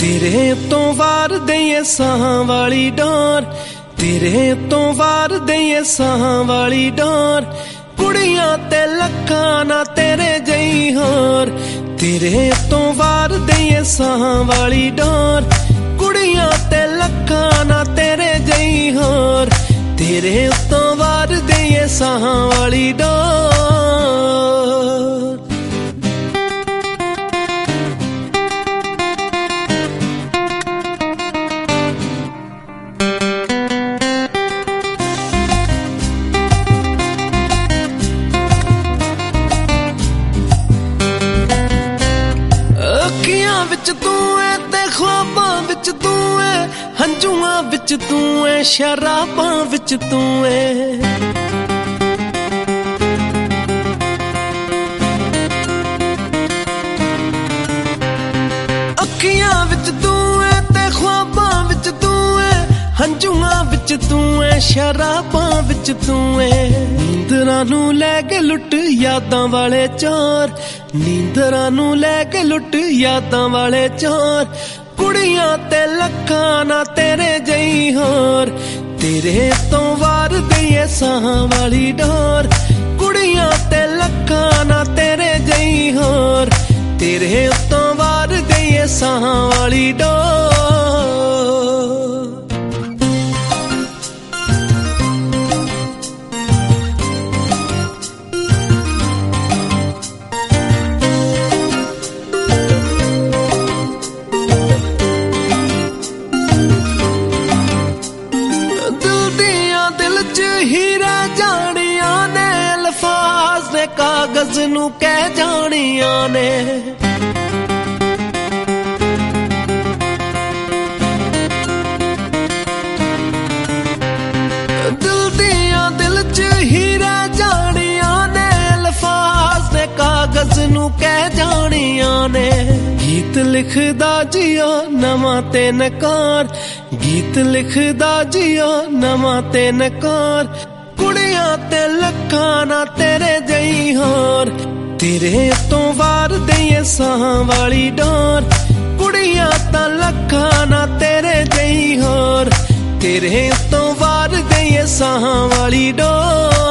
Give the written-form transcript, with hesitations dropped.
तेरे तो वार दईए साहां वाली डोर, तेरे तो वार दईए साहां वाली डोर। कुड़ियां ते लखां ना तेरे जई होर, तेरे तो वार दईए साहां वाली डोर। कुड़ियां ते लखां ना तेरे जई होर, तेरे तो वार दईए साहां वाली डोर। विच तू है ते ख्वाबां विच तू है, हंजुआं विच तू है, शराबां विच तू है। अखियां विच तू है ते ख्वाबां विच तू है, हंजुआं विच तू है, शराबां विच तू है। नींदरां नूं लै के लुट यादां वाले चोर, नींदरां नूं लै के लुट यादां वाले चोर। कुड़ियां ते लखां ना तेरे जई होर, तेरे तो वार दईए साहां वाली डोर। कुड़ियां ते लखां ना तेरे जई होर, तेरे तो वार दईए साहां वाली डोर। हीरा जानिया ने अल्फाज ने कागज नू कह जानिया ने। दिल दिया दिल च हीरा जानिया ने अल्फाज ने कागज नू कह जानिया ने। गीत लिखदा जिया नवां ते नकार, गीत लिखदा जिया नवां ते नकार। कुड़ियां ते लखां ना तेरे जई होर, तेरे तो वार दईए साहां वाली डोर। कुड़ियां तां लखां ना तेरे जई होर, तेरे तो वार दईए साहां वाली डोर।